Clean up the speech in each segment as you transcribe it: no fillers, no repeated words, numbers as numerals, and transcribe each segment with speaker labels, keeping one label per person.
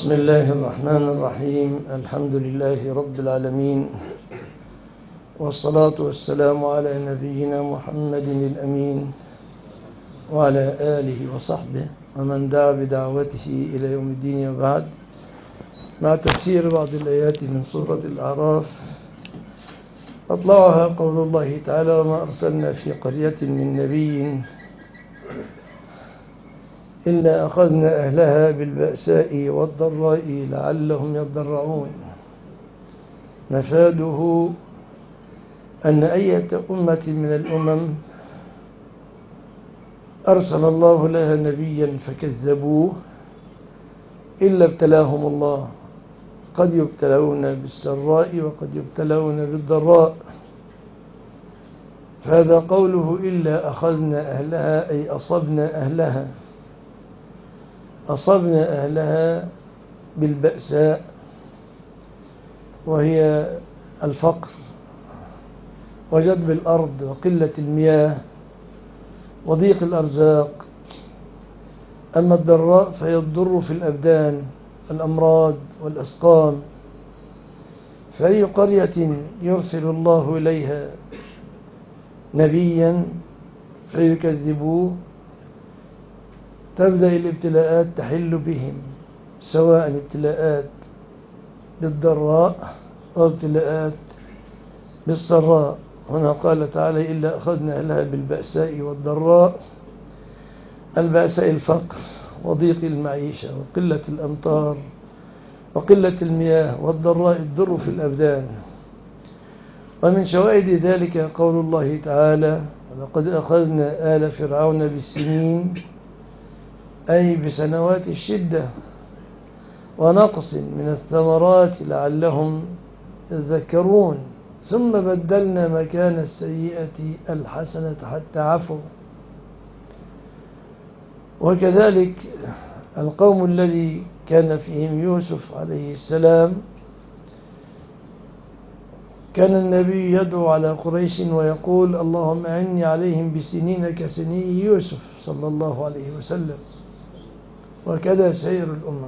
Speaker 1: بسم الله الرحمن الرحيم. الحمد لله رب العالمين، والصلاة والسلام على نبينا محمد الأمين وعلى آله وصحبه ومن دعا بدعوته إلى يوم الدين. وبعد، مع تفسير بعض الآيات من سورة الأعراف، أطلعها قول الله تعالى: وما أرسلنا في قرية من نبي إلا أخذنا أهلها بالبأساء والضراء لعلهم يضرعون. مفاده أن أية أمة من الأمم أرسل الله لها نبيا فكذبوه إلا ابتلاهم الله، قد يبتلون بالسراء وقد يبتلون بالضراء. فهذا قوله إلا أخذنا أهلها، أي أصبنا أهلها بالبأساء، وهي الفقر وجدب الأرض وقلة المياه وضيق الأرزاق. أما الضراء فهي الضر في الأبدان، الأمراض والأسقام. فأي قرية يرسل الله إليها نبيا فيكذبوه تبدأ الابتلاءات تحل بهم، سواء ابتلاءات بالضراء أو ابتلاءات بالسراء. هنا قال تعالى: إلا أخذنا أهلها بالبأساء والضراء. البأساء الفقر وضيق المعيشة وقلة الأمطار وقلة المياه، والضراء الضر في الأبدان. ومن شوائد ذلك قول الله تعالى: ولقد أخذنا آل فرعون بالسنين، أي بسنوات الشدة ونقص من الثمرات لعلهم يذكرون، ثم بدلنا مكان السيئة الحسنة حتى عفوا. وكذلك القوم الذي كان فيهم يوسف عليه السلام، كان النبي يدعو على قريش ويقول: اللهم أعني عليهم بسنين كسني يوسف صلى الله عليه وسلم. وكذا سير الأمم.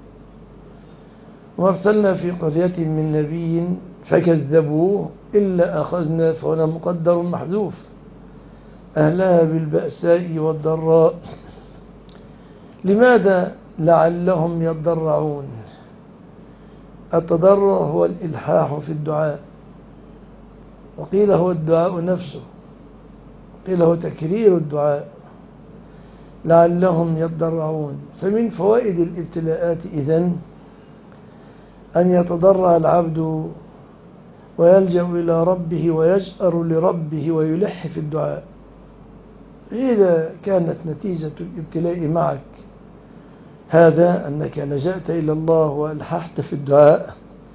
Speaker 1: وارسلنا في قرية من نبي فكذبوه إلا أخذنا، فهنا مقدر محذوف، أهلها بالبأساء والضراء. لماذا؟ لعلهم يضرعون. التضرع هو الإلحاح في الدعاء، وقيل هو الدعاء نفسه، وقيل هو تكرير الدعاء. لعلهم يضرعون. فمن فوائد الابتلاءات إذن أن يتضرع العبد ويلجأ إلى ربه ويجأر لربه ويلح في الدعاء. إذا كانت نتيجة الابتلاء معك هذا أنك لجأت إلى الله وألححت في الدعاء،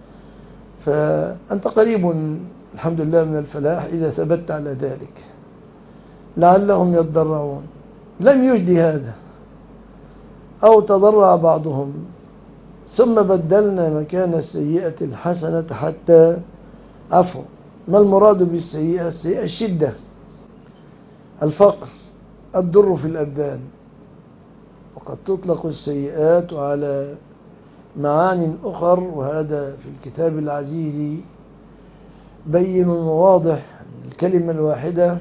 Speaker 1: فأنت قريب الحمد لله من الفلاح إذا ثبت على ذلك. لعلهم يضرعون. لم يجد هذا، أو تضرع بعضهم ثم بدلنا مكان السيئة الحسنة حتى عفوا. ما المراد بالسيئة؟ السيئة الشدة، الفقر، الضر في الأبدان. وقد تطلق السيئات على معان أخر، وهذا في الكتاب العزيز بين وواضح. الكلمة الواحدة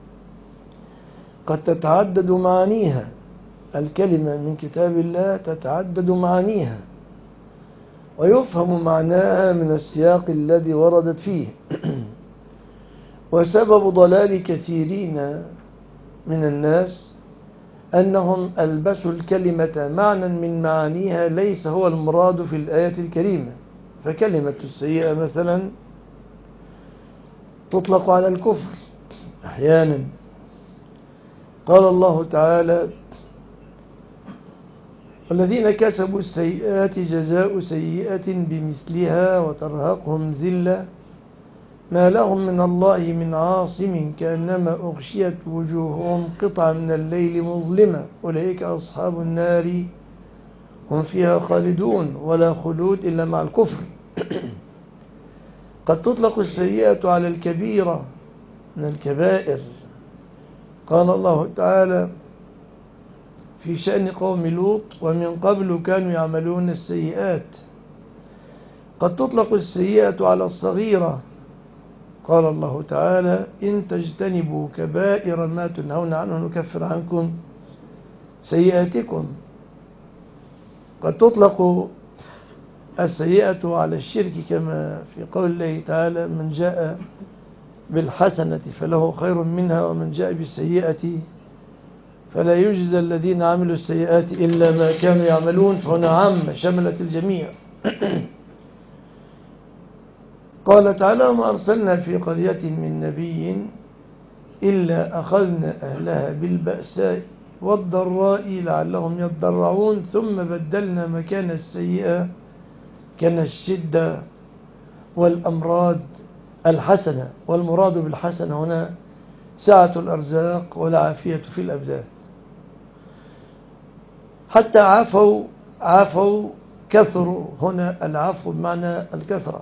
Speaker 1: قد تتعدد معانيها، الكلمة من كتاب الله تتعدد معانيها، ويفهم معناها من السياق الذي وردت فيه. وسبب ضلال كثيرين من الناس أنهم ألبسوا الكلمة معنى من معانيها ليس هو المراد في الآية الكريمة. فكلمة السيئة مثلا تطلق على الكفر أحيانا. قال الله تعالى: والذين كسبوا السيئات جزاء سيئة بمثلها وترهقهم ذلة ما لهم من الله من عاصم كأنما أغشيت وجوههم قطعا من الليل مظلمة أولئك أصحاب النار هم فيها خالدون ولا خلود إلا مع الكفر. قد تطلق السيئة على الكبيرة من الكبائر. قال الله تعالى: في شأن قوم لوط: ومن قبل كانوا يعملون السيئات. قد تطلق السيئة على الصغيرة. قال الله تعالى: إن تجتنبوا كبائر ما تنهون عنه نكفر عنكم سيئاتكم. قد تطلق السيئة على الشرك كما في قول الله تعالى: من جاء بالحسنة فله خير منها ومن جاء بالسيئة فلا يجزى الذين عملوا السيئات إلا ما كانوا يعملون. فهنا عامة شملت الجميع. قال تعالى: وما أرسلنا في قرية من نبي إلا أخذنا أهلها بالبأساء والضراء لعلهم يضرعون ثم بدلنا مكان السيئة كان الشدة والأمراض الحسنة. والمراد بالحسنة هنا سعة الأرزاق والعافية في الأبدان. حتى عافوا كثروا. هنا العفو بمعنى الكثرة.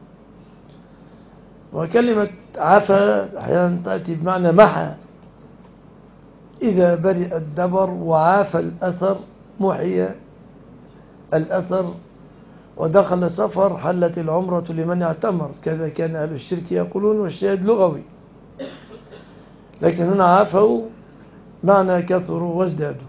Speaker 1: وكلمة عفا أحيانا تأتي بمعنى محى. إذا برئ الدبر وعاف الأثر محي الأثر ودخل سفر حلت العمرة لمن اعتمر. كذا كان أهل الشرك يقولون، والشاهد لغوي. لكن هنا عافوا معنى كثروا وازدادوا.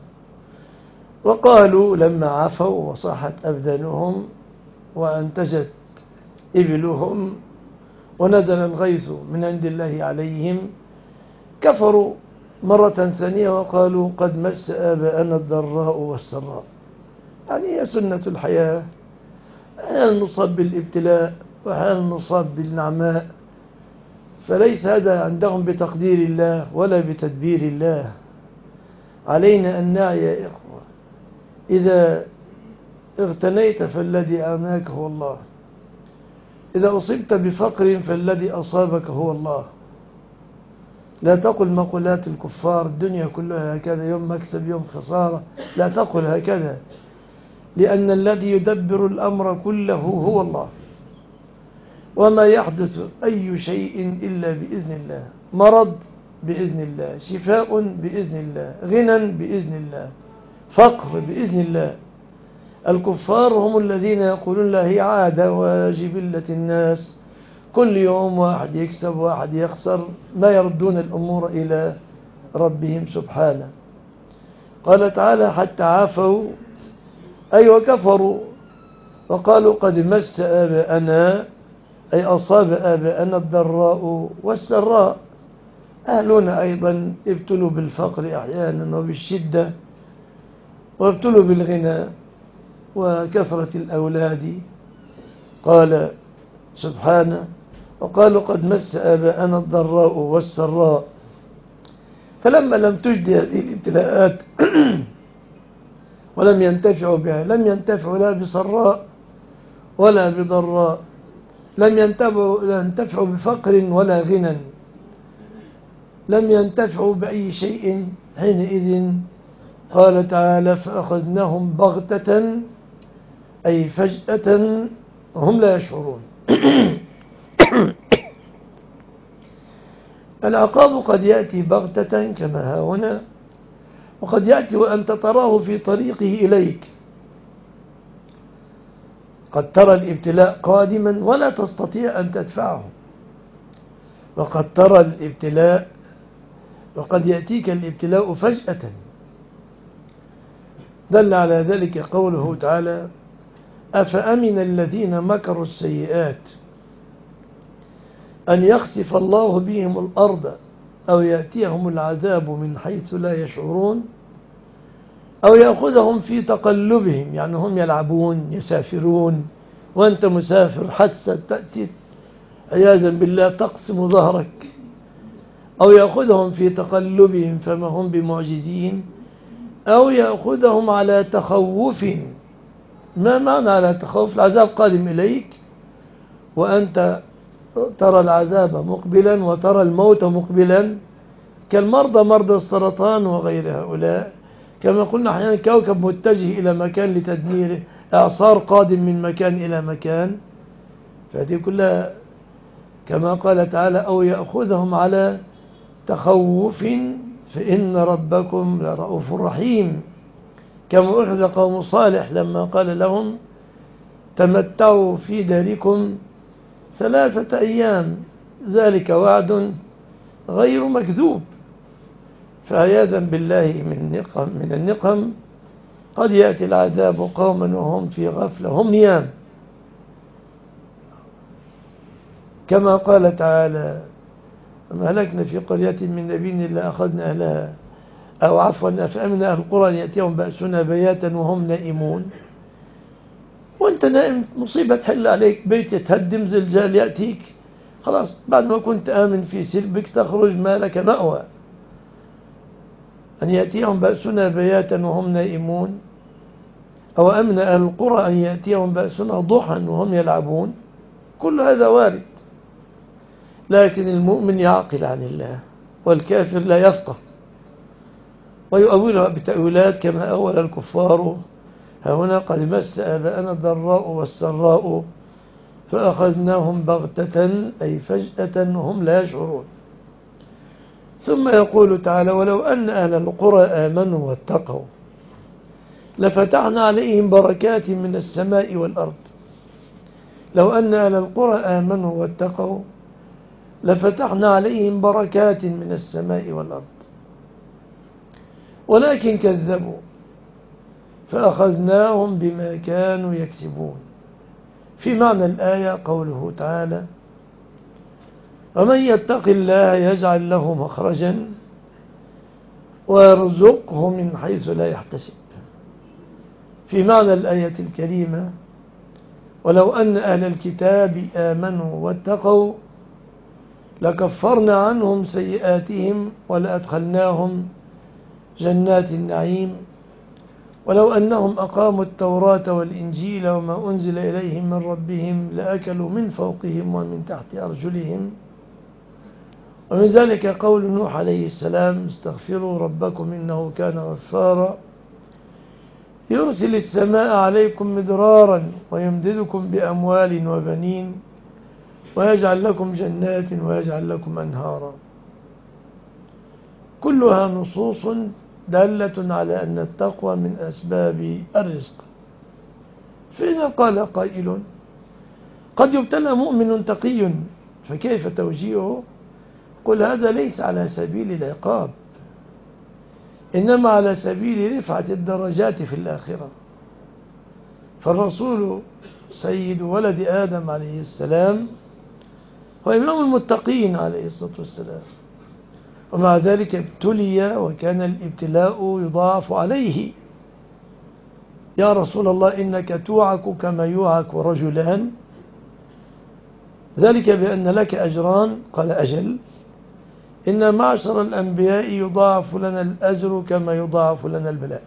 Speaker 1: وقالوا لما عفوا وصاحت أبدانهم وأنتجت إبلهم ونزل الغيث من عند الله عليهم كفروا مرة ثانية وقالوا: قد مس آباءنا الضراء والسراء. يعني هي سنة الحياة، أحيانا نصاب بالابتلاء وأحيانا نصاب بالنعماء، فليس هذا عندهم بتقدير الله ولا بتدبير الله. علينا أن نعي يا إخوة: إذا اغتنيت فالذي أعناك هو الله، إذا أصبت بفقر فالذي أصابك هو الله. لا تقل مقولات الكفار: الدنيا كلها هكذا، يوم مكسب يوم خسارة. لا تقل هكذا، لأن الذي يدبر الأمر كله هو الله. وما يحدث أي شيء إلا بإذن الله. مرض بإذن الله، شفاء بإذن الله، غنى بإذن الله، فقر بإذن الله. الكفار هم الذين يقولون: لا هي عادة وجبلة الناس، كل يوم واحد يكسب واحد يخسر، ما يردون الأمور إلى ربهم سبحانه. قال تعالى: حتى عافوا أي وكفروا وقالوا: قد مس آباءنا، أي أصاب آباءنا الضراء والسراء. أهلنا أيضا ابتلوا بالفقر أحيانا وبالشدة، وابتلوا بالغنى وكثرة الأولاد. قال سبحانه: وقالوا قد مس آباءنا الضراء والسراء. فلما لم تجد هذه الابتلاءات ولم ينتفعوا بها، لم ينتفعوا لا بسراء ولا بضراء، لم ينتفعوا بفقر ولا غنى، لم ينتفعوا بأي شيء. حينئذ قال تعالى: فأخذناهم بغتة أي فجأة هم لا يشعرون. العقاب قد يأتي بغتة كما ها هنا، وقد يأتي وأنت تراه في طريقه إليك. قد ترى الابتلاء قادما ولا تستطيع أن تدفعه، وقد ترى الابتلاء وقد يأتيك الابتلاء فجأة. دل على ذلك قوله تعالى: أفأمن الذين مكروا السيئات أن يخسف الله بهم الأرض أو يأتيهم العذاب من حيث لا يشعرون أو يأخذهم في تقلبهم، يعني هم يلعبون يسافرون وأنت مسافر حتى تأتي عياذا بالله تقسم ظهرك، أو يأخذهم في تقلبهم فما هم بمعجزين، أو يأخذهم على تخوف. ما معنى على تخوف؟ العذاب قادم إليك وأنت ترى العذاب مقبلا وترى الموت مقبلا، كالمرضى مرضى السرطان وغير هؤلاء. كما قلنا أحيانا كوكب متجه إلى مكان لتدميره، إعصار قادم من مكان إلى مكان. فهذه كلها كما قال تعالى: أو يأخذهم على تخوف فإن ربكم لرؤوف رحيم، كما أخذ قوم صالح لما قال لهم تمتعوا في داركم 3 أيام، ذلك وعد غير مكذوب. فعياذا بالله من النقم قد يأتي العذاب قوما وهم في غفلة هم نيام، كما قال تعالى ما هلكنا في قرية من نبي إلا أخذنا أهلها، أو عفوا فأمن أهل القرى أن يأتيهم بأسنا بياتا وهم نائمون. وأنت نائم مصيبة تحل عليك، بيت يتهدم، زلزال يأتيك، خلاص بعد ما كنت آمن في سلبك تخرج ما لك مأوى. أن يأتيهم بأسنا بياتا وهم نائمون، أو أمن أهل القرى أن يأتيهم بأسنا ضحى وهم يلعبون، كل هذا وارد. لكن المؤمن يعقل عن الله، والكافر لا يفقه ويؤولها بتأويلات كما أول الكفار هنا قد مس آباءنا الضراء والسراء فأخذناهم بغتة أي فجأة وهم لا يشعرون. ثم يقول تعالى ولو أن أهل القرى آمنوا واتقوا لفتحنا عليهم بركات من السماء والأرض. لو أن أهل القرى آمنوا واتقوا لفتحنا عليهم بركات من السماء والأرض، ولكن كذبوا فأخذناهم بما كانوا يكسبون. في معنى الآية قوله تعالى ومن يتق الله يجعل له مخرجا ويرزقه من حيث لا يحتسب. في معنى الآية الكريمة ولو أن أهل الكتاب آمنوا واتقوا لكفرنا عنهم سيئاتهم ولأدخلناهم جنات النعيم ولو أنهم أقاموا التوراة والإنجيل وما أنزل إليهم من ربهم لأكلوا من فوقهم ومن تحت أرجلهم. ومن ذلك قول نوح عليه السلام استغفروا ربكم إنه كان غفارا يرسل السماء عليكم مدرارا ويمددكم بأموال وبنين ويجعل لكم جنات ويجعل لكم أنهارا. كلها نصوص دالة على أن التقوى من أسباب الرزق. فإذا قال قائل قد يبتلى مؤمن تقي فكيف توجيهه؟ قل هذا ليس على سبيل العقاب، إنما على سبيل رفعة الدرجات في الآخرة. فالرسول سيد ولد آدم عليه السلام هو إمام المتقين عليه الصلاة والسلام، ومع ذلك ابتلي وكان الابتلاء يضاعف عليه. يا رسول الله إنك توعك كما يوعك رجلان، ذلك بأن لك أجران. قال أجل إن معشر الأنبياء يضاعف لنا الأجر كما يضاعف لنا البلاء.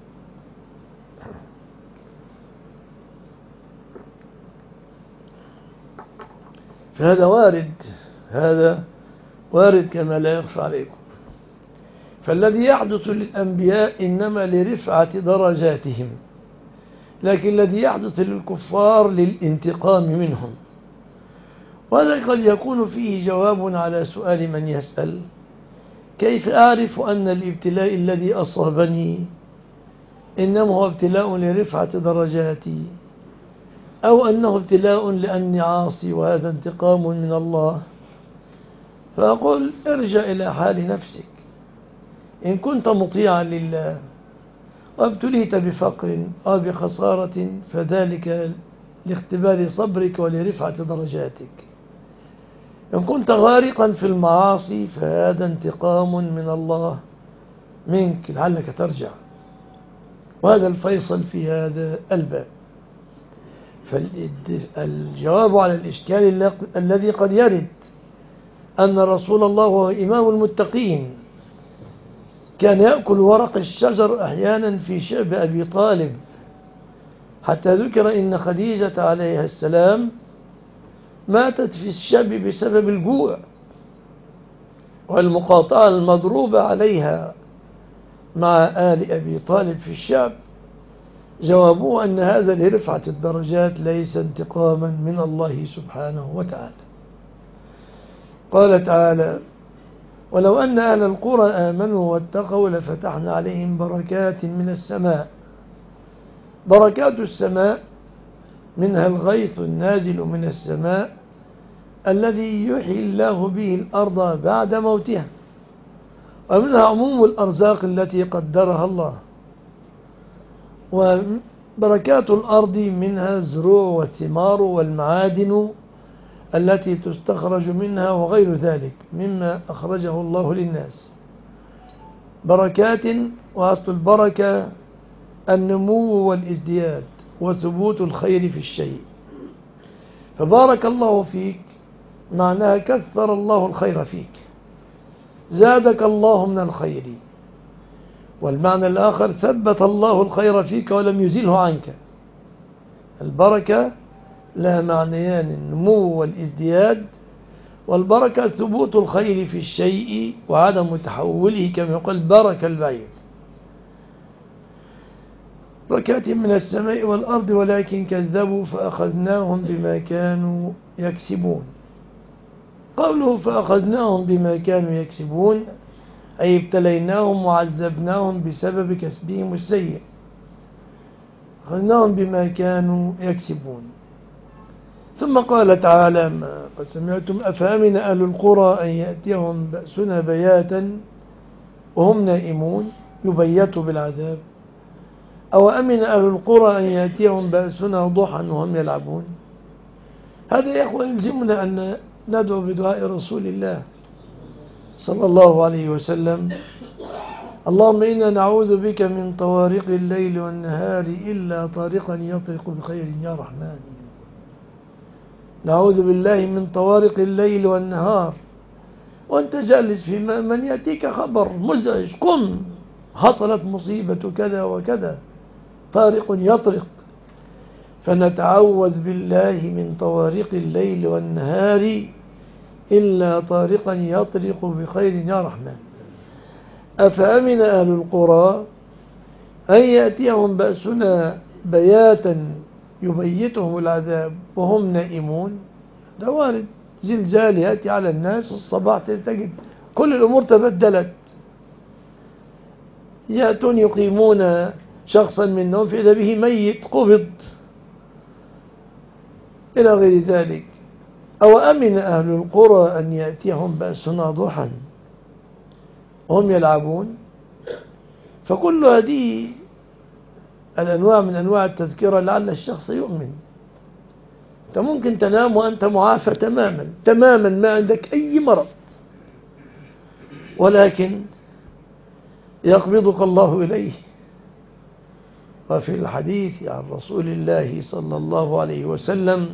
Speaker 1: فهذا وارد، هذا وارد كما لا يخفى عليكم. فالذي يحدث للأنبياء إنما لرفعة درجاتهم، لكن الذي يحدث للكفار للانتقام منهم. وهذا قد يكون فيه جواب على سؤال من يسأل كيف أعرف أن الابتلاء الذي أصابني إنما هو ابتلاء لرفعة درجاتي أو أنه ابتلاء لأني عاصي وهذا انتقام من الله؟ فأقول ارجع إلى حال نفسك. إن كنت مطيعا لله وابتليت بفقر أو بخسارة فذلك لاختبار صبرك ولرفعة درجاتك. إن كنت غارقا في المعاصي فهذا انتقام من الله منك لعلك ترجع. وهذا الفيصل في هذا الباب. فالجواب على الإشكال الذي قد يرد أن رسول الله هو إمام المتقين كان يأكل ورق الشجر أحيانا في شعب أبي طالب، حتى ذكر إن خديجة عليها السلام ماتت في الشعب بسبب الجوع والمقاطعة المضروبة عليها مع آل أبي طالب في الشعب. جوابه أن هذا لرفعة الدرجات ليس انتقاما من الله سبحانه وتعالى. قال تعالى ولو أن أهل القرى آمنوا واتقوا لفتحنا عليهم بركات من السماء. بركات السماء منها الغيث النازل من السماء الذي يحيي الله به الأرض بعد موتها، ومنها عموم الأرزاق التي قدرها الله. وبركات الأرض منها الزروع والثمار والمعادن التي تستخرج منها وغير ذلك مما أخرجه الله للناس. بركات، وأصل البركة النمو والازدياد وثبوت الخير في الشيء. فبارك الله فيك معناها كثر الله الخير فيك، زادك الله من الخير. والمعنى الآخر ثبت الله الخير فيك ولم يزله عنك. البركة لا معنيان، النمو والازدياد، والبركة ثبوت الخير في الشيء وعدم تحوله كما يقول برك البعير. بركات من السماء والأرض ولكن كذبوا فأخذناهم بما كانوا يكسبون. قوله فأخذناهم بما كانوا يكسبون أي ابتليناهم وعذبناهم بسبب كسبهم السيء. أخذناهم بما كانوا يكسبون. ثم قال تعالى ما قد سمعتم أفأمن أهل القرى أن يأتيهم بأسنا بياتا وهم نائمون، يبيتوا بالعذاب. أو أمن أهل القرى أن يأتيهم بأسنا ضحى وهم يلعبون. هذا يا أخوة يلزمنا أن ندعو بدعاء رسول الله صلى الله عليه وسلم: اللهم إنا نعوذ بك من طوارق الليل والنهار إلا طارقا يطرق بخير يا رحمن. نعوذ بالله من طوارق الليل والنهار وأنت جالس في من يأتيك خبر مزعج، قم حصلت مصيبة كذا وكذا، طارق يطرق. فنتعوذ بالله من طوارق الليل والنهار إلا طارقا يطرق بخير يا رحمن. أفأمن أهل القرى أن يأتيهم بأسنا بياتا يبيتهم العذاب وهم نائمون. ده وارد، زلزال يأتي على الناس والصباح تجد كل الأمور تبدلت. يأتون يقيمون شخصا منهم فإذا به ميت قبض إلى غير ذلك. أو أمن أهل القرى أن يأتيهم بأسنا ضحى وهم يلعبون. فكل هذه الأنواع من أنواع التذكرة لعل الشخص يؤمن. أنت ممكن تنام وأنت معافى تماما ما عندك أي مرض، ولكن يقبضك الله إليه. وفي الحديث عن رسول الله صلى الله عليه وسلم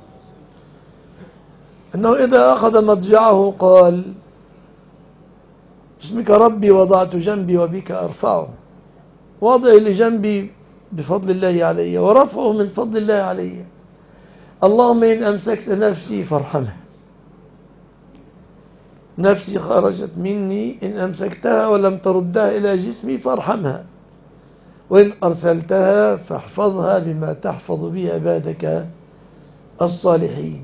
Speaker 1: أنه إذا أخذ مضجعه قال: باسمك ربي وضعت جنبي وبك أرفعه. وضعي لجنبي بفضل الله علي ورفعه من فضل الله علي. اللهم إن أمسكت نفسي فارحمها. نفسي خرجت مني، إن أمسكتها ولم تردها إلى جسمي فارحمها، وإن أرسلتها فاحفظها بما تحفظ به عبادك الصالحين.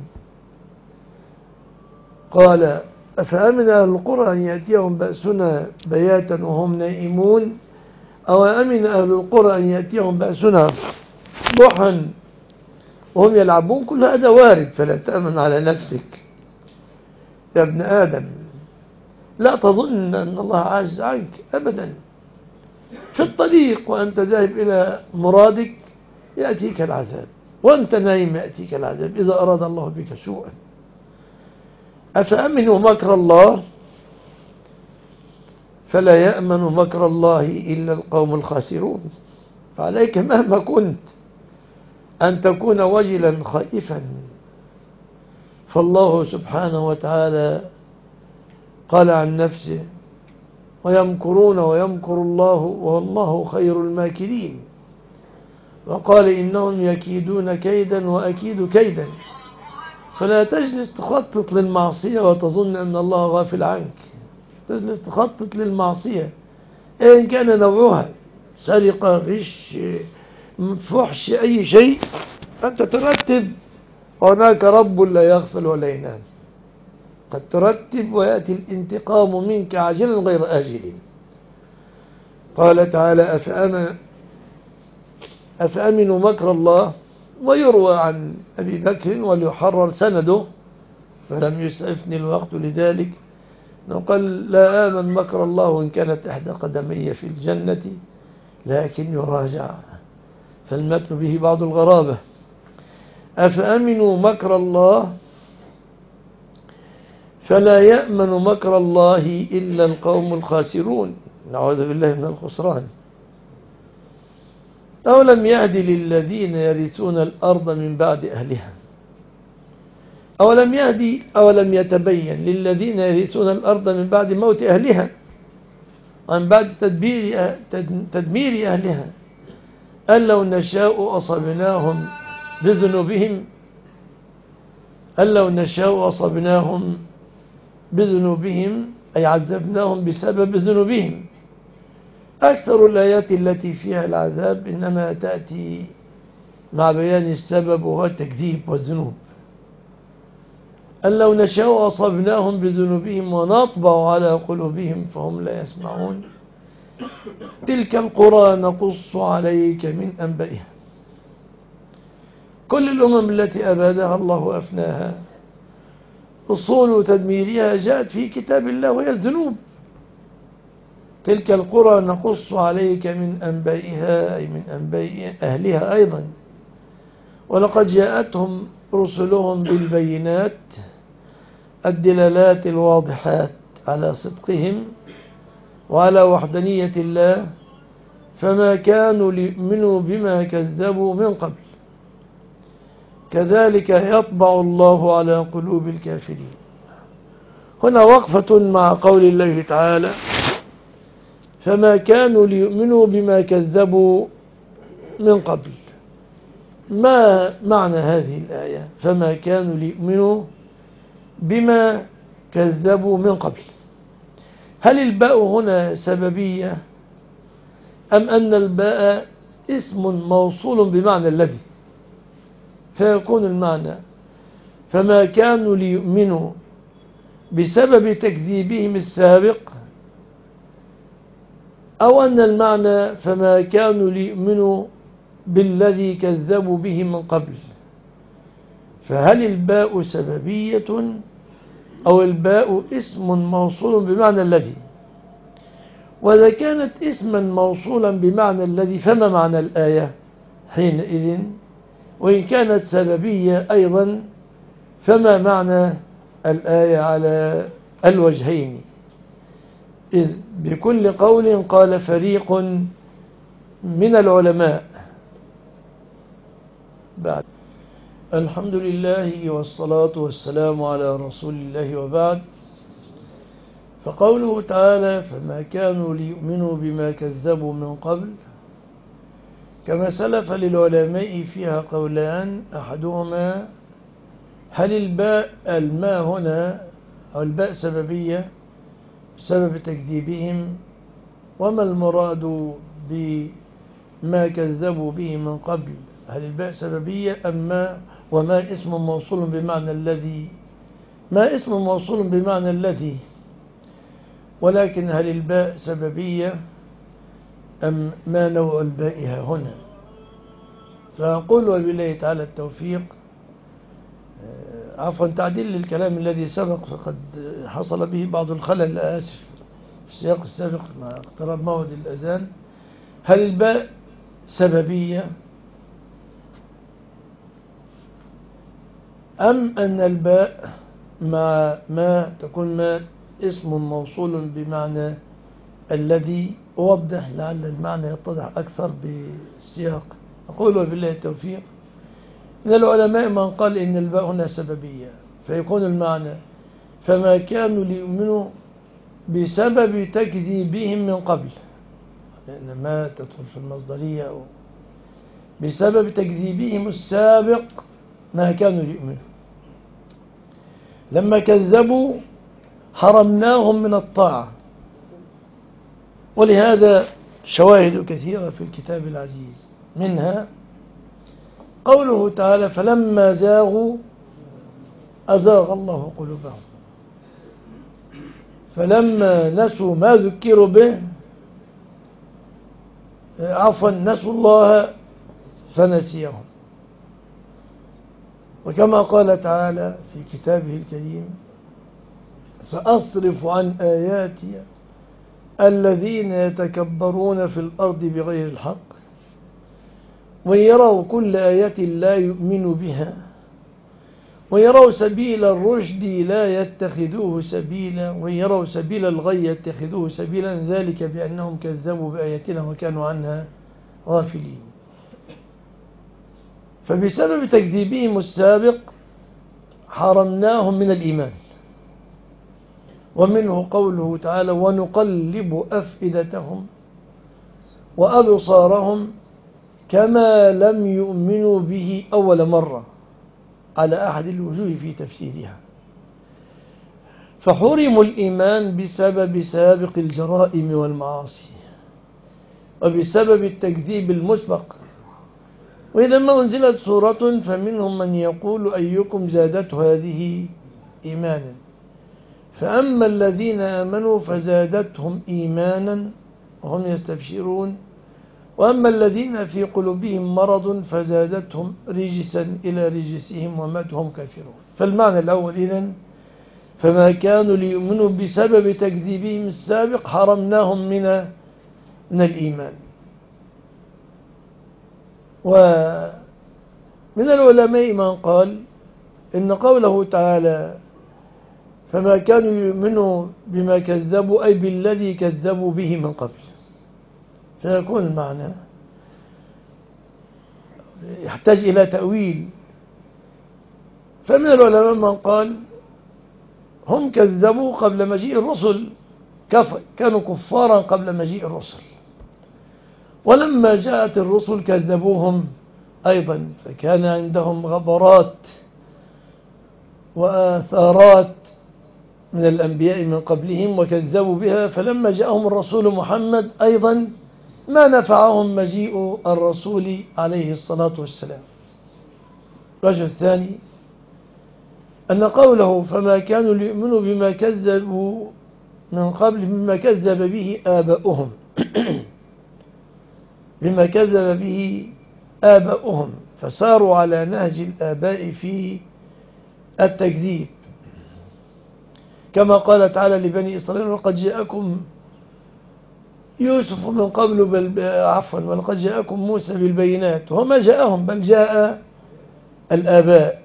Speaker 1: قال: أفأمن أهل القرى أن يأتيهم بأسنا بياتا وهم نائمون، أو أمن أهل القرى أن يأتيهم بأسنا ضحى وهم يلعبون. كل هذا وارد، فلا تأمن على نفسك يا ابن آدم. لا تظن أن الله عاجز عنك أبدا. في الطريق وأنت ذاهب إلى مرادك يأتيك العذاب، وأنت نايم يأتيك العذاب إذا أراد الله بك سوءا. أفأمنوا مكر الله فلا يأمن مكر الله إلا القوم الخاسرون. فعليك مهما كنت أن تكون وجلا خائفا. فالله سبحانه وتعالى قال عن نفسه: ويمكرون ويمكر الله والله خير الماكرين. وقال: إنهم يكيدون كيدا وأكيد كيدا. فلا تجلس تخطط للمعصية وتظن أن الله غافل عنك. تجلس تخطط للمعصية إن كان نوعها سرقة، غش، فحش، أي شيء، أنت ترتب. هناك رب لا يغفل ولا ينام. قد ترتب ويأتي الانتقام منك عاجلا غير آجل. قال تعالى أفأمنوا مكر الله. ويروى عن أبي بكر وليحرر سنده فلم يسعفني الوقت لذلك قال لا آمن مكر الله وإن كانت إحدى قدمي في الجنة لكن يراجع، فالمتن به بعض الغرابة. أفأمنوا مكر الله فلا يأمن مكر الله إلا القوم الخاسرون، نعوذ بالله من الخسران. أولم يهد للذين يرثون الأرض من بعد أهلها، أولم يتبين للذين يرثون الأرض من بعد موت أهلها ومن بعد تدمير أهلها أن لو نشاء أصبناهم بذنوبهم أي عذبناهم بسبب ذنوبهم. أكثر الآيات التي فيها العذاب إنما تأتي مع بيان السبب وهو التكذيب والذنوب. أن لو نشاء أصبناهم بذنوبهم ونطبع على قلوبهم فهم لا يسمعون. تلك القرى نقص عليك من أنبائها. كل الأمم التي أبادها الله أفناها أصول تدميرها جاءت في كتاب الله وهي الذنوب. تلك القرى نقص عليك من أنبائها أي من أنباء أهلها أيضا. ولقد جاءتهم رسلهم بالبينات الدلالات الواضحات على صدقهم وعلى وحدانية الله فما كانوا ليؤمنوا بما كذبوا من قبل كذلك يطبع الله على قلوب الكافرين. هنا وقفة مع قول الله تعالى فما كانوا ليؤمنوا بما كذبوا من قبل. ما معنى هذه الآية فما كانوا ليؤمنوا بما كذبوا من قبل؟ هل الباء هنا سببية أم أن الباء اسم موصول بمعنى الذي، فيكون المعنى فما كانوا ليؤمنوا بسبب تكذيبهم السابق، أو أن المعنى فما كانوا ليؤمنوا بالذي كذبوا به من قبل؟ فهل الباء سببية أو الباء اسم موصول بمعنى الذي؟ وإذا كانت اسما موصولا بمعنى الذي فما معنى الآية حينئذ؟ وإن كانت سببية أيضا فما معنى الآية على الوجهين؟ إذ بكل قول قال فريق من العلماء بعد. الحمد لله والصلاة والسلام على رسول الله وبعد. فقوله تعالى فما كانوا ليؤمنوا بما كذبوا من قبل كما سلف للعلماء فيها قولان، أحدهما هل الماء هنا أو الباء سببية بسبب تكذيبهم، وما المراد بما كذبوا به من قبل؟ هل الباء سببية أم ما وما اسم موصول بمعنى الذي؟ ما اسم موصول بمعنى الذي، ولكن هل الباء سببية أم ما نوع الباء هنا؟ فأقول وبالله تعالى التوفيق. عفوا تعديل للكلام الذي سبق فقد حصل به بعض الخلل، آسف، في السياق السابق مع اقتراب موعد الأذان. هل الباء سببية أم أن الباء مع ما تكون ما اسم موصول بمعنى الذي؟ أوضح لعل المعنى يتضح أكثر بالسياق. أقول وبالله التوفيق. من العلماء من قال إن الباء هنا سببية، فيكون المعنى فما كانوا ليؤمنوا بسبب تكذيبهم من قبل، لأن ما تدخل في المصدرية بسبب تكذيبهم السابق ما كانوا ليؤمنوا. لما كذبوا حرمناهم من الطاعة، ولهذا شواهد كثيرة في الكتاب العزيز، منها قوله تعالى فلما زاغوا أزاغ الله قلوبهم. فلما نسوا ما ذكروا به نسوا الله فنسيهم. وكما قال تعالى في كتابه الكريم: سأصرف عن آياتي الذين يتكبرون في الأرض بغير الحق ويروا كل آية لا يؤمنوا بها ويروا سبيل الرشد لا يتخذوه سبيلا ويروا سبيل الغي يتخذوه سبيلا ذلك بأنهم كذبوا بآياتنا وكانوا عنها غافلين. فبسبب تكذيبهم السابق حرمناهم من الإيمان. ومنه قوله تعالى: ونقلب أفئدتهم وأبصارهم كما لم يؤمنوا به أول مرة على أحد الوجوه في تفسيرها. فحرموا الإيمان بسبب سابق الجرائم والمعاصي وبسبب التكذيب المسبق. وإذا ما أنزلت سورة فمنهم من يقول أيكم زادته هذه إيمانا، فأما الذين آمنوا فزادتهم إيمانا وهم يستبشرون، وأما الذين في قلوبهم مرض فزادتهم رجسا إلى رجسهم وماتوا هم كافرون. فالمعنى الأول إذن: فما كانوا ليؤمنوا بسبب تكذيبهم السابق حرمناهم من الإيمان. ومن العلماء من قال إن قوله تعالى: فما كانوا يؤمنوا بما كذبوا أي بالذي كذبوا به من قبل، فيكون المعنى يحتاج إلى تأويل. فمن العلماء من قال هم كذبوا قبل مجيء الرسل، كانوا كفارا قبل مجيء الرسل، ولما جاءت الرسل كذبوهم أيضا، فكان عندهم غبرات وآثارات من الأنبياء من قبلهم وكذبوا بها، فلما جاءهم الرسول محمد أيضا ما نفعهم مجيء الرسول عليه الصلاة والسلام. الوجه الثاني أن قوله فما كانوا ليؤمنوا بما كذبوا من قبل بما كذب به آباؤهم بما كذب به آباؤهم، فساروا على نهج الآباء في التكذيب، كما قال تعالى لبني إسرائيل: وقد جاءكم يوسف من قبل ولقد جاءكم موسى بالبينات، وما جاءهم بل جاء الآباء.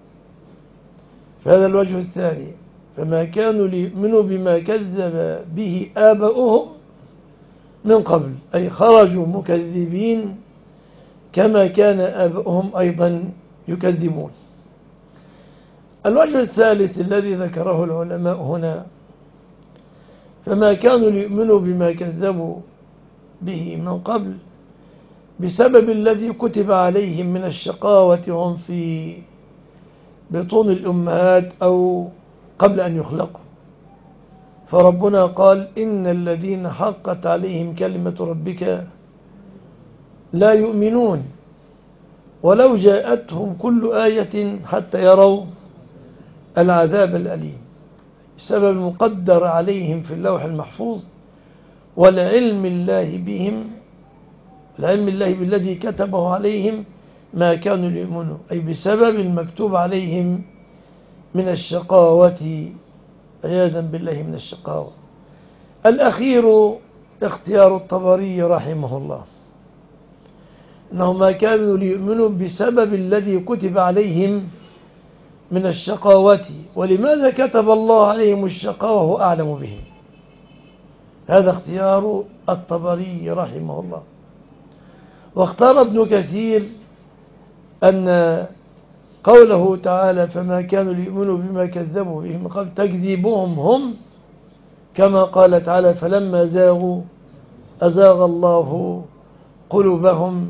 Speaker 1: فهذا الوجه الثاني: فما كانوا ليؤمنوا بما كذب به آباؤهم من قبل، أي خرجوا مكذبين كما كان آباؤهم أيضا يكذبون. الوجه الثالث الذي ذكره العلماء هنا: فما كانوا ليؤمنوا بما كذبوا به من قبل بسبب الذي كتب عليهم من الشقاوة هم في بطون الأمهات أو قبل أن يخلقوا. فربنا قال: إن الذين حقت عليهم كلمة ربك لا يؤمنون ولو جاءتهم كل آية حتى يروا العذاب الأليم، بسبب مقدر عليهم في اللوح المحفوظ والعلم الله بهم، العلم الله بالذي كتبه عليهم ما كانوا ليؤمنوا، أي بسبب المكتوب عليهم من الشقاوة، عياذا بالله من الشقاوة. الأخير اختيار الطبري رحمه الله، أنه ما كانوا ليؤمنوا بسبب الذي كتب عليهم من الشقاوة. ولماذا كتب الله عليهم الشقاوة وهو أعلم بهم؟ هذا اختيار الطبري رحمه الله. واختار ابن كثير أن قوله تعالى فما كانوا ليؤمنوا بما كذبوا به من قبل تكذيبهم هم، كما قال تعالى فلما زاغوا أزاغ الله قلوبهم،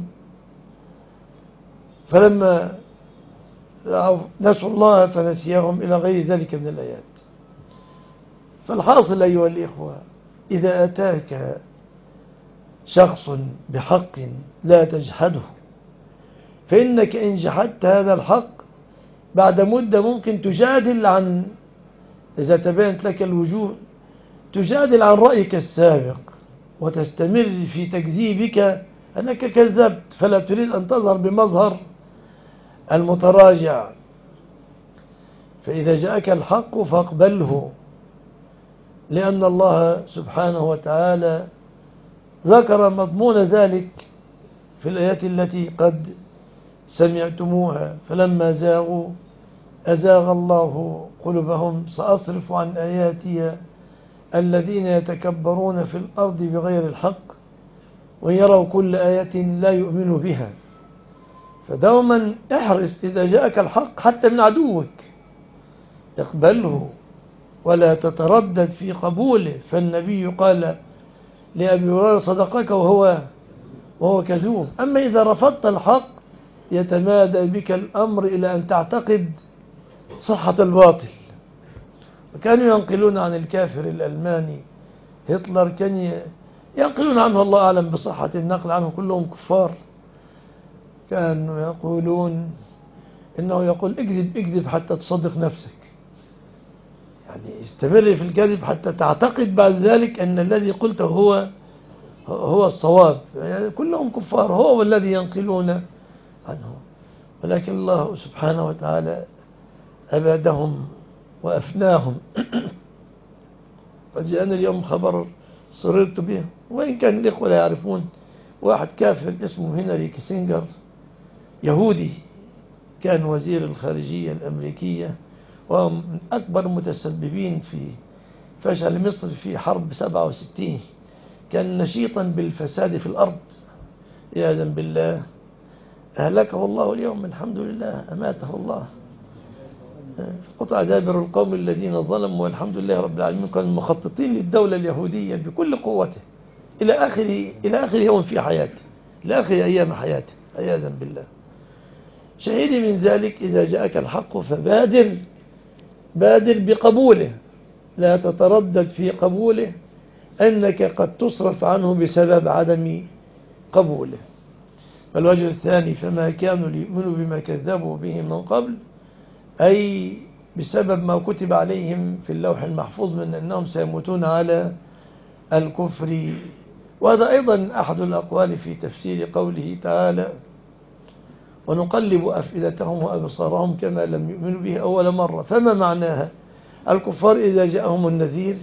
Speaker 1: فلما نسوا الله فنسيهم، إلى غير ذلك من الآيات. فالحاصل أيها الإخوة: إذا أتاك شخص بحق لا تجحده، فإنك إن جحدت هذا الحق بعد مدة ممكن تجادل عن، إذا تبينت لك الوجوه تجادل عن رأيك السابق وتستمر في تكذيبك أنك كذبت، فلا تريد أن تظهر بمظهر المتراجع. فإذا جاءك الحق فاقبله، لأن الله سبحانه وتعالى ذكر مضمون ذلك في الآيات التي قد سمعتموها. فلما زاغوا أزاغ الله قلوبهم سأصرف عن آياتي الذين يتكبرون في الأرض بغير الحق وإن يروا كل آية لا يؤمنوا بها. فدوما احرص إذا جاءك الحق حتى من عدوك اقبله ولا تتردد في قبوله. فالنبي قال لأبي هريرة صدقك وهو كذوب. أما إذا رفضت الحق يتمادى بك الأمر إلى أن تعتقد صحة الباطل. وكانوا ينقلون عن الكافر الألماني هتلر، كان ينقلون عنه الله أعلم بصحة النقل عنه، كلهم كفار، كانوا يقولون إنه يقول اكذب حتى تصدق نفسك، يعني استمر في الكذب حتى تعتقد بعد ذلك أن الذي قلته هو الصواب. يعني كلهم كفار، هو الذي ينقلون عنه. ولكن الله سبحانه وتعالى أبادهم وأفناهم. فجاءنا اليوم خبر سررت به، وإن كان الإخوة لا يعرفون، واحد كافر اسمه هنري كيسنجر، يهودي، كان وزير الخارجية الأمريكية ومن أكبر المتسببين في فشل مصر في حرب 67. كان نشيطا بالفساد في الأرض عياذا بالله. أهلكه الله اليوم، الحمد لله، أماته الله. قطع دابر القوم الذين ظلموا والحمد لله رب العالمين. كانوا مخططين للدولة اليهودية بكل قوته إلى آخر يوم في حياته، إلى آخر أيام حياته عياذا بالله. شهيدي من ذلك إذا جاءك الحق فبادر بقبوله، لا تتردد في قبوله، أنك قد تصرف عنه بسبب عدم قبوله. والوجه الثاني فما كانوا ليؤمنوا بما كذبوا به من قبل، أي بسبب ما كتب عليهم في اللوح المحفوظ من أنهم سيموتون على الكفر. وهذا أيضا أحد الأقوال في تفسير قوله تعالى ونقلب أفئدتهم وأبصارهم كما لم يؤمنوا به أول مرة. فما معناها؟ الكفار إذا جاءهم النذير،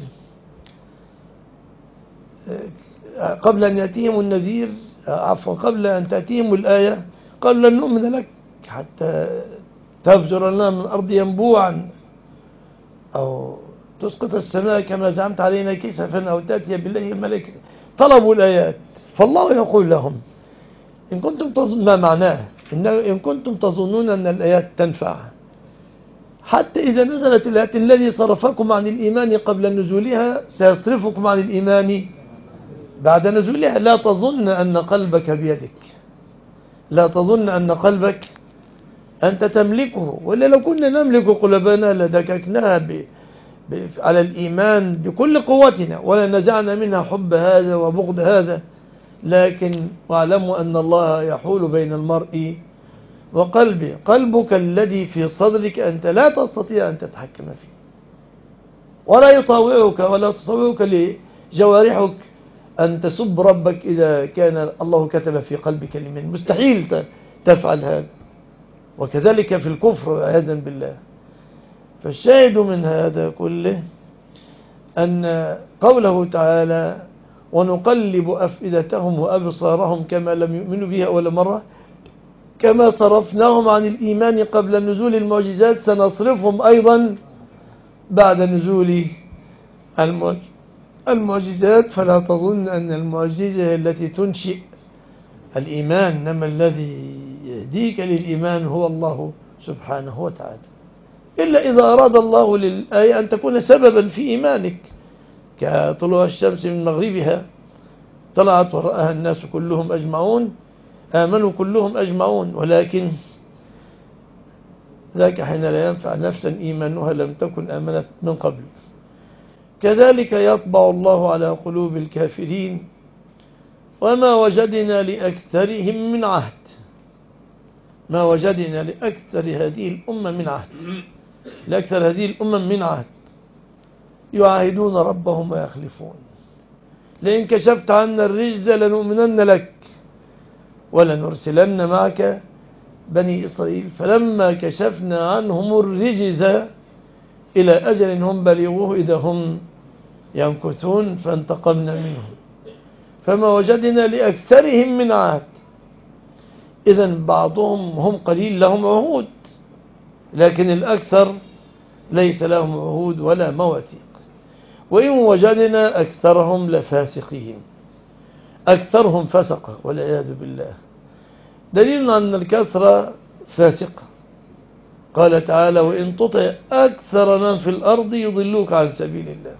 Speaker 1: قبل أن يأتيهم النذير، عفوا قبل أن تأتيهم الآية، قال لن نؤمن لك حتى تفجر لنا من الأرض ينبوعا أو تسقط السماء كما زعمت علينا كسفا أو تأتي بالله الملائكة. طلبوا الآيات، فالله يقول لهم إن كنتم تظنون، ما معناه إن كنتم تظنون أن الآيات تنفع، حتى إذا نزلت الآيات الذي صرفكم عن الإيمان قبل نزولها سيصرفكم عن الإيمان بعد نزولها. لا تظن أن قلبك بيدك، لا تظن أن قلبك أنت تملكه، ولا لو كنا نملك قلوبنا لدككناها على الإيمان بكل قوتنا ولا نزعنا منها حب هذا وبغض هذا. لكن واعلموا أن الله يحول بين المرء وقلبه. قلبك الذي في صدرك أنت لا تستطيع أن تتحكم فيه، ولا يطاوعك ولا تطاوعك لجوارحك أن تسب ربك إذا كان الله كتب في قلبك الإيمان، مستحيل تفعل هذا. وكذلك في الكفر عياذا بالله. فالشاهد من هذا كله أن قوله تعالى ونقلب أفئدتهم وأبصارهم كما لم يؤمنوا بها أول مرة، كما صرفناهم عن الإيمان قبل نزول المعجزات سنصرفهم أيضا بعد نزول المعجزات. فلا تظن أن المعجزة هي التي تنشئ الإيمان، إنما الذي يهديك للإيمان هو الله سبحانه وتعالى، إلا إذا أراد الله للآية أن تكون سببا في إيمانك، كطلوع الشمس من مغربها طلعت ورآها الناس كلهم أجمعون آمنوا كلهم أجمعون، ولكن ذاك حين لا ينفع نفسا إيمانها لم تكن آمنت من قبل. كذلك يطبع الله على قلوب الكافرين وما وجدنا لأكثرهم من عهد. ما وجدنا لأكثر هذه الأمة من عهد، لأكثر هذه الأمة من عهد. يعاهدون ربهم ويخلفون. لئن كشفت عنا الرجز لنؤمنن لك ولنرسلن معك بني إسرائيل. فلما كشفنا عنهم الرجز إلى أجل هم بلغوه إذا هم ينكثون فانتقمنا منهم فما وجدنا لأكثرهم من عهد. إذن بعضهم هم قليل لهم عهود، لكن الأكثر ليس لهم عهود ولا مواثيق. وإن وجدنا أكثرهم لفاسقين، أكثرهم فسقة والعياذ بالله. دليل أن الكثرة فاسقة. قال تعالى: وإن تطع أكثر من في الأرض يضلوك عن سبيل الله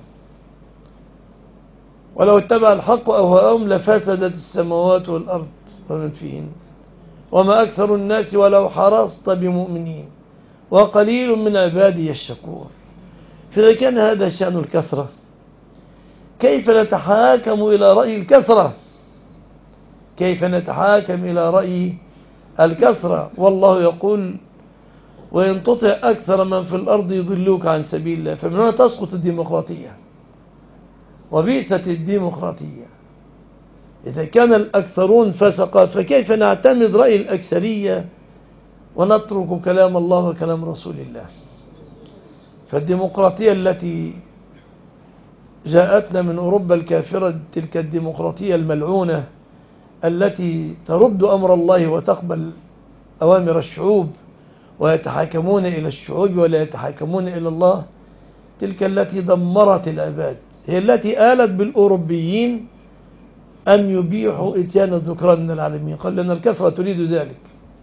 Speaker 1: ولو اتبع الحق أهواءهم لفسدت السماوات والأرض ومن فيهن وما أكثر الناس ولو حرصت بمؤمنين وقليل من عبادي الشكور. فإذا كان هذا شأن الكثرة، كيف نتحاكم إلى رأي الكثرة؟ كيف نتحاكم إلى رأي الكثرة؟ والله يقول: وإن تطع أكثر من في الأرض يضلوك عن سبيل الله. فمن هنا تسقط الديمقراطية، وبئست الديمقراطية. إذا كان الأكثرون فسقا فكيف نعتمد رأي الأكثرية ونترك كلام الله وكلام رسول الله؟ فالديمقراطية التي جاءتنا من أوروبا الكافرة، تلك الديمقراطية الملعونة التي ترد أمر الله وتقبل أوامر الشعوب ويتحاكمون إلى الشعوب ولا يتحاكمون إلى الله، تلك التي دمرت العباد، هي التي آلت بالأوروبيين أن يبيحوا إتيان الذكران من العالمين. قال لأن الكثرة تريد ذلك.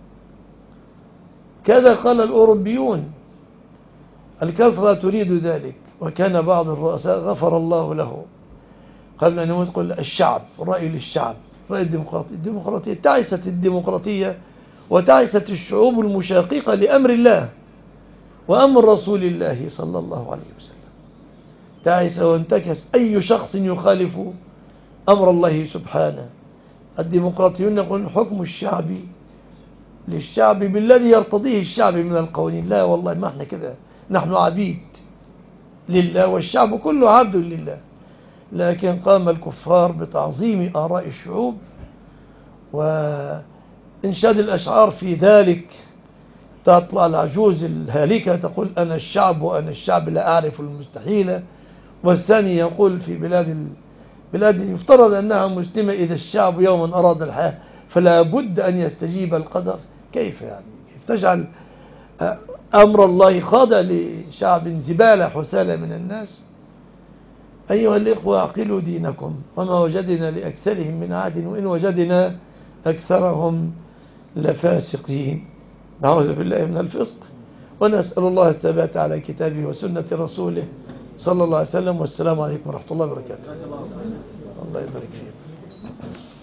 Speaker 1: كذا قال الأوروبيون: الكثرة تريد ذلك. وكان بعض الرؤساء غفر الله له قبل أن يموت قال: الشعب، رأي للشعب، رأي الديمقراطية. تعست الديمقراطية وتعست الشعوب المشاققة لأمر الله وأمر رسول الله صلى الله عليه وسلم. تعس وانتكس أي شخص يخالف أمر الله سبحانه. الديمقراطيون يقولون: حكم الشعب للشعب بالذي يرتضيه الشعب من القوانين. لا والله، ما احنا كده، نحن عبيد لله والشعب كله عبد لله. لكن قام الكفار بتعظيم آراء الشعوب وإنشاد الأشعار في ذلك. تطلع العجوز الهالكة تقول: أنا الشعب وأنا الشعب لا أعرف المستحيل. والثاني يقول في بلاد يفترض أنها مسلمة: إذا الشعب يوما أراد الحياة فلا بد أن يستجيب القدر. كيف يعني؟ كيف تجعل أمر الله خاضع لشعب زبالة حسالة من الناس؟ أيها الإخوة، اعقلوا دينكم. وما وجدنا لأكثرهم من عهد وإن وجدنا أكثرهم لفاسقين. نعوذ بالله من الفسق، ونسأل الله الثبات على كتابه وسنة رسوله صلى الله عليه وسلم. والسلام عليكم ورحمة الله وبركاته. الله يبارك فيك.